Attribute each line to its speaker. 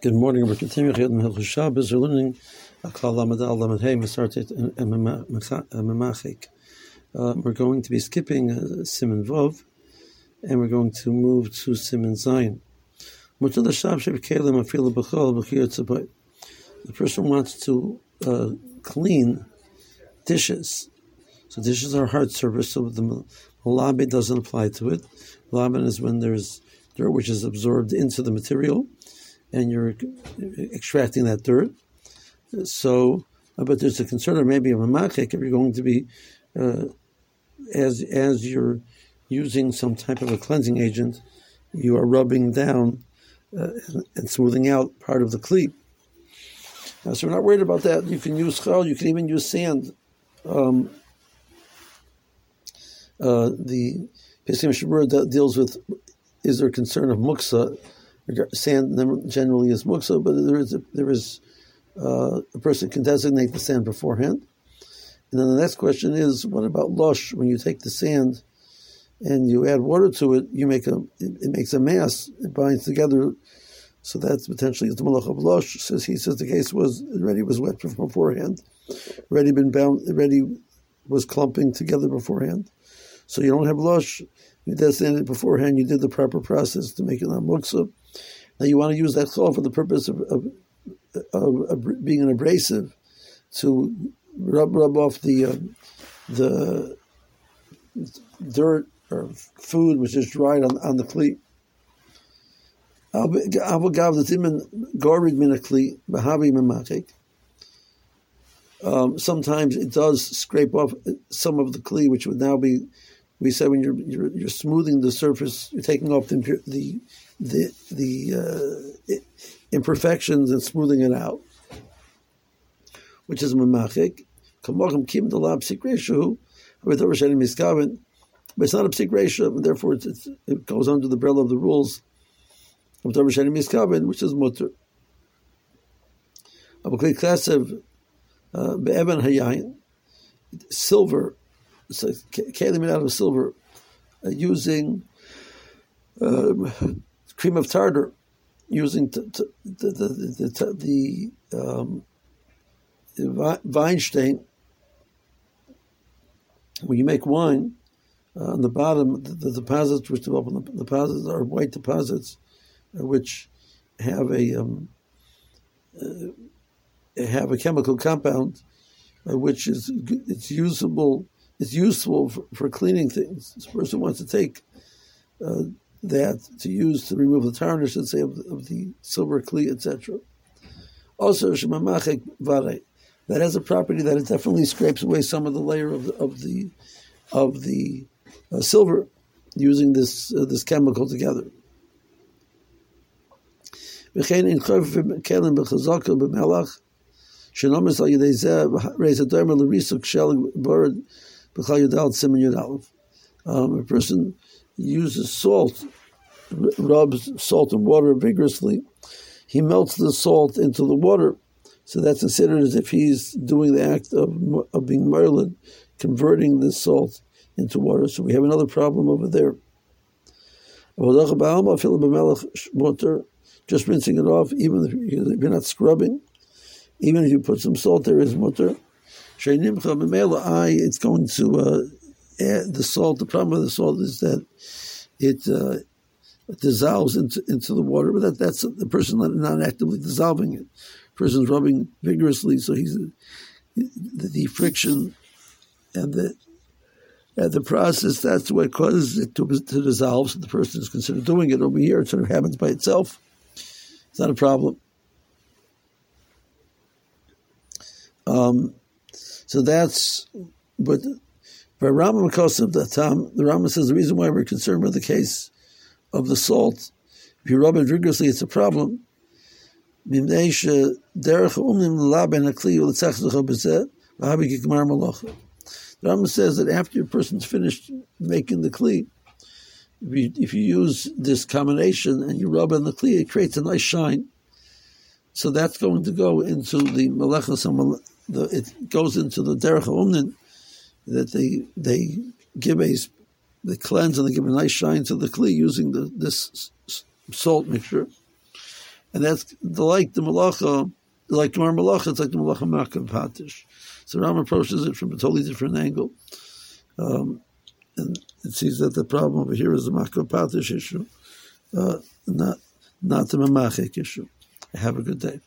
Speaker 1: Good morning. We're continuing Hilchos Shabbos. We're learning Klal Lamed Al Lamed Hey Masartet and Memachik. We're going to be skipping Siman Vov, and we're going to move to Siman Zayin. The person wants to clean dishes. So dishes are hard surface, so the malabed doesn't apply to it. Malabed is when there's dirt which is absorbed into the material, and you're extracting that dirt. So, but there's a concern, or maybe a mamachik, if you're going to be, as you're using some type of a cleansing agent, you are rubbing down and smoothing out part of the kli. So we're not worried about that. You can use chal, you can even use sand. The Pesach Shabbat deals with, is there a concern of muksa? Sand generally is muksa, but there is a person can designate the sand beforehand. And then the next question is, what about lush? When you take the sand and you add water to it, it makes a mass. It binds together. So that's potentially the malach of lush. He says the case was already was wet from beforehand, already been bound, already was clumping together beforehand. So you don't have lush. You designated it beforehand. You did the proper process to make it not muksa. Now you want to use that chol for the purpose of being an abrasive, to rub off the dirt or food which is dried on the kli. Sometimes it does scrape off some of the kli, which would now be. We said when you're smoothing the surface, you're taking off the imperfections and smoothing it out, which is mamachik. But it's not a psik ratio, and therefore it goes under the umbrella of the rules of Davar Sheni Miskaven, which is mutter. Silver, so kelim made out of silver, using cream of tartar, using the Weinstein. When you make wine, on the bottom, the deposits which develop on the deposits are white deposits, which have a chemical compound, which is it's useful for cleaning things. This person wants to take that to use to remove the tarnish, let's say, of the silver kli, etc. Also, shemamachek vare, that has a property that it definitely scrapes away some of the layer of the silver using this chemical together. A person uses salt, rubs salt and water vigorously. He melts the salt into the water, so that's considered as if he's doing the act of being merlin, converting the salt into water. So we have another problem over there. Just rinsing it off, even if you're not scrubbing, even if you put some salt there, is mutter. It's going to add the salt. The problem with the salt is that it dissolves into the water, but that's the person not actively dissolving it. The person's rubbing vigorously, so the friction and the process, that's what causes it to dissolve. So the person is considered doing it. Over here, it sort of happens by itself. It's not a problem. So that's, but by Rama Makosov, the Rama says the reason why we're concerned with the case of the salt, if you rub it vigorously, it's a problem. The Rama says that after your person's finished making the kli, if you use this combination and you rub on the kli, it creates a nice shine. So that's going to go into the melechas, it goes into the derech ha'umnin, that they cleanse and they give a nice shine to the kli using this salt mixture. and that's like the malacha, like Gemara malacha. It's like the malacha makav patish. So Ram approaches it from a totally different angle, and it sees that the problem over here is the makav patish issue, not the mamachik issue. Have a good day.